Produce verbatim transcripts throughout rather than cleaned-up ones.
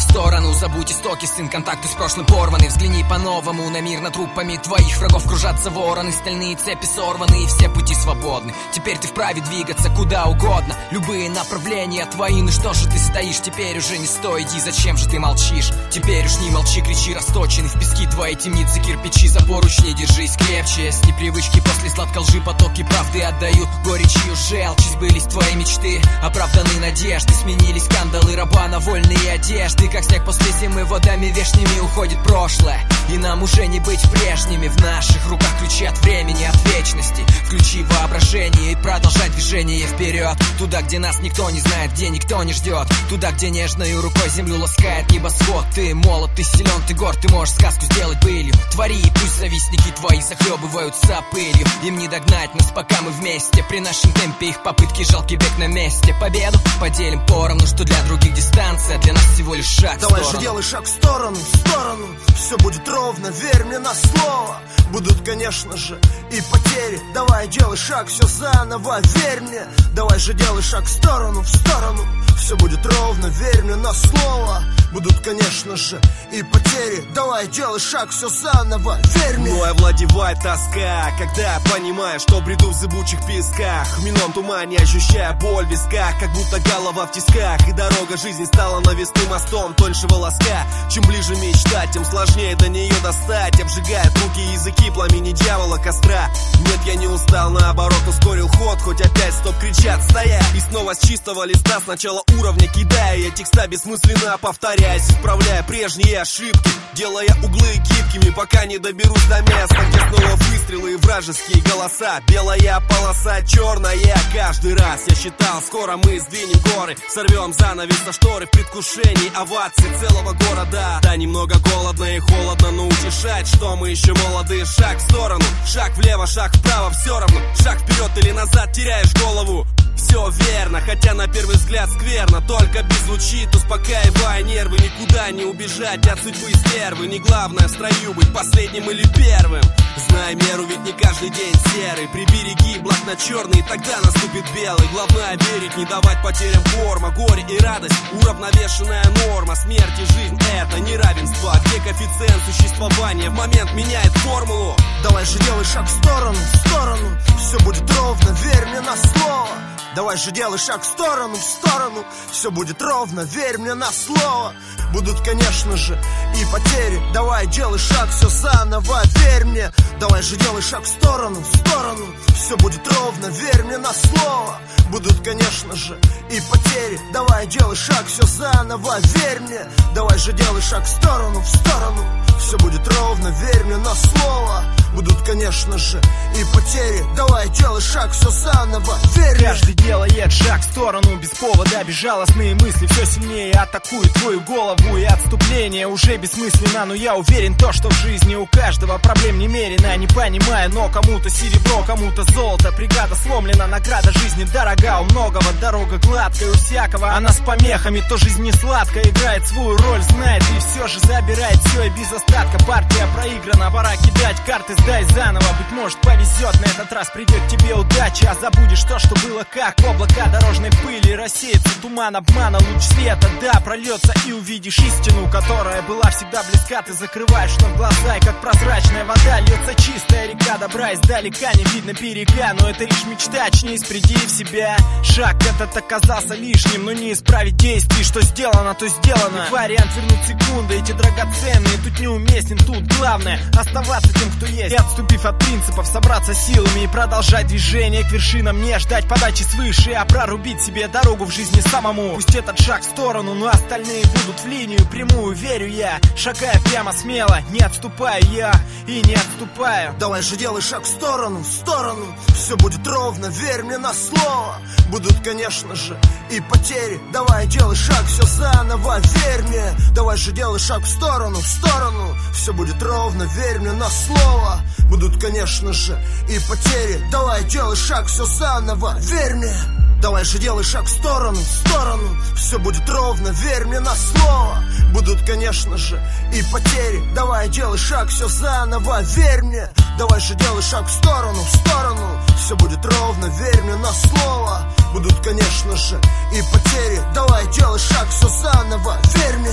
сторону. Забудь истоки, сын, контакты с прошлым порваны. Взгляни по-новому на мир, над трупами твоих врагов кружатся вороны. Стальные цепи сорваны и все пути свободны. Теперь ты вправе двигаться куда угодно. Любые направления твои, ну что же ты стоишь? Теперь уже не стой, иди, зачем же ты молчишь? Теперь уж не молчи, кричи, расточенный в пески твои темницы, кирпичи, за поручни держись крепче. С непривычки после сладкой лжи потоки правды отдают горечью желчь. Сбылись твои мечты, оправданы надежды, сменились кандалы раба на вольные одежды. Как снег после зимы водами вешними уходит прошлое, и нам уже не быть прежними. В наших руках ключи от времени, от вечности. Включи воображение и продолжай движение вперед. Туда, где нас никто не знает, где никто не ждет. Туда, где нежной рукой землю ласкает небосвод. Ты молод, ты силен, ты горд, ты можешь сказку сделать былью. Твори, и пусть завистники твои захлебываются пылью. Им не догнать нас, пока мы вместе. При нашем темпе их попытки жалкий бег на месте. Победу поделим поровну, что для других дистанция, для нас всего лишь шаг в Давай сторону. же делай шаг в сторону, в сторону. Все будет ровно, верь мне на слово. Будут, конечно же, и потери. Давай делай шаг, все заново, верь мне. Давай же делай шаг в сторону, в сторону. Все будет ровно, верь мне на слово. Будут, конечно же, и потери. Давай делай шаг, все заново, верь мне. Мной овладевает тоска, когда я понимаю, что бреду в зыбучих песках. В минном тумане ощущая боль в висках, как будто голова в тисках. И дорога жизни стала навесным мостом тоньше волоска. Чем ближе мечта, тем сложнее до нее достать. Обжигает руки и языки пламени дьявола костра. Нет, я не устал, наоборот ускорил ход. Хоть опять стоп кричат, стоять. И снова с чистого листа, сначала уровня кидая я текста бессмысленно повторяясь, исправляя прежние ошибки, делая углы гибкими, пока не доберусь до места, где снова выстрелы и вражеские голоса. Белая полоса, черная каждый раз. Я считал, скоро мы сдвинем горы, сорвем занавес со шторы в предвкушении овации целого города. Да, немного голодно и холодно, но утешать, что мы еще молоды. Шаг в сторону, шаг влево, шаг вправо, все равно. Шаг вперед или назад, теряешь голову. Все верно, хотя на первый взгляд скверно. Только беззвучит, успокаивая нервы. Никуда не убежать от судьбы стервы. Не главное в строю быть последним или первым. Знай меру, ведь не каждый день серый. Прибереги благ на черный, тогда наступит белый. Главное верить, не давать потерям форма. Горе и радость, уравновешенная норма. Смерть и жизнь — это неравенство, где коэффициент существования в момент меняет формулу. Давай же делай шаг в сторону, в сторону. Все будет ровно, верь мне на слово. Давай же делай шаг в сторону, в сторону. Все будет ровно, верь мне на слово. Будут, конечно же, и потери. Давай делай шаг, все заново, верь мне. Давай же делай шаг в сторону, в сторону. Все будет ровно, верь мне на слово. Будут, конечно же, и потери. Давай делай шаг, все заново, верь мне. Давай же делай шаг в сторону, в сторону. Все будет ровно, верь мне на слово. Будут, конечно же, и потери. Давай делай шаг, все заново, верь мне. Каждый делает шаг в сторону без повода. Безжалостные мысли все сильнее атакуют твою голову. И отступление уже бессмысленно. Но я уверен, то, что в жизни у каждого проблем немерено. Не понимаю, но кому-то серебро, кому-то золото. Бригада сломлена, награда жизни дорога. У многого дорога гладкая, у всякого она с помехами. То жизнь не сладкая, играет свою роль, знает и все же забирает все и без остатка. Партия проиграна, пора кидать карты, сдай заново. Быть может повезет, на этот раз придет тебе удача. А забудешь то, что было как облака дорожной пыли. Рассеется туман обмана, луч света, да, прольется и увидишь истину, которая была всегда близка. Ты закрываешь вновь глаза, и как прозрачная вода льется чистая река добра. Издалека не видно берега, но это лишь мечта, очнись, приди в себя. Шаг этот оказался лишним, но не исправить действий. Что сделано, то сделано. И вариант вернуть секунды, эти драгоценные. Тут неуместен, тут главное оставаться тем, кто есть. И отступив от принципов, собраться силами и продолжать движение к вершинам. Не ждать подачи свыше, а прорубить себе дорогу в жизни самому. Пусть этот шаг в сторону, но остальные будут в линию прямую, верю я. Шагая прямо смело, не отступаю я и не отступаю. Давай же делай шаг в сторону, в сторону. Все будет ровно, верь мне на слово. Будут, конечно же, и потери. Давай делай шаг, все заново, верь мне. Давай же делай шаг в сторону, в сторону. Все будет ровно, верь мне на слово. Будут, конечно же, и потери. Давай делай шаг, все заново, верь мне. Давай же делай шаг в сторону, в сторону. Все будет ровно, верь мне на слово. Будут, конечно же, и потери. Давай делай шаг, все заново, верь мне. Давай же делай шаг в сторону, в сторону. Все будет ровно, верь мне на слово. Будут, конечно же, и потери. Давай делай шаг, все заново, верь мне.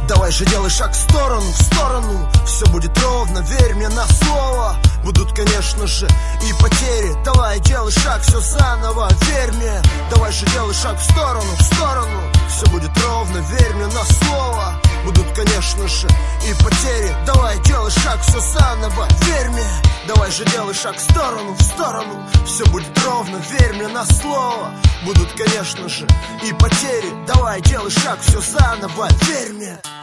Давай же делай шаг в сторону, в сторону. Все будет ровно, верь мне на слово. Будут, конечно же, и потери. Давай делай шаг, все заново, верь мне. Давай же делай шаг в сторону, в сторону. Все будет ровно, верь мне на слово. Будут, конечно же, и потери. Давай делай шаг, все заново, верь мне. Давай же делай шаг в сторону, в сторону. Все будет ровно, верь мне на слово. Будут, конечно же, и потери. Давай делай шаг, все заново, верь мне.